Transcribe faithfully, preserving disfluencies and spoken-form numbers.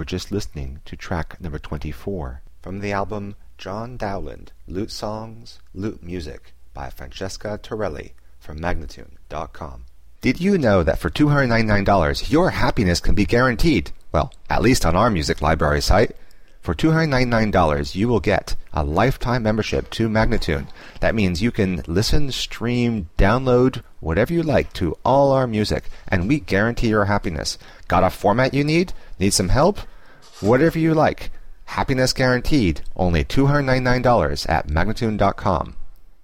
just listening to track number twenty-four from the album John Dowland, Lute Songs, Lute Music by Francesca Torelli from Magnatune dot com. Did you know that for two hundred ninety-nine dollars your happiness can be guaranteed? Well, at least on our music library site. For two hundred ninety-nine dollars you will get a lifetime membership to Magnatune. That means you can listen, stream, download, whatever you like to all our music, and we guarantee your happiness. Got a format you need? Need some help? Whatever you like. Happiness guaranteed. Only two hundred ninety-nine dollars at Magnatune dot com.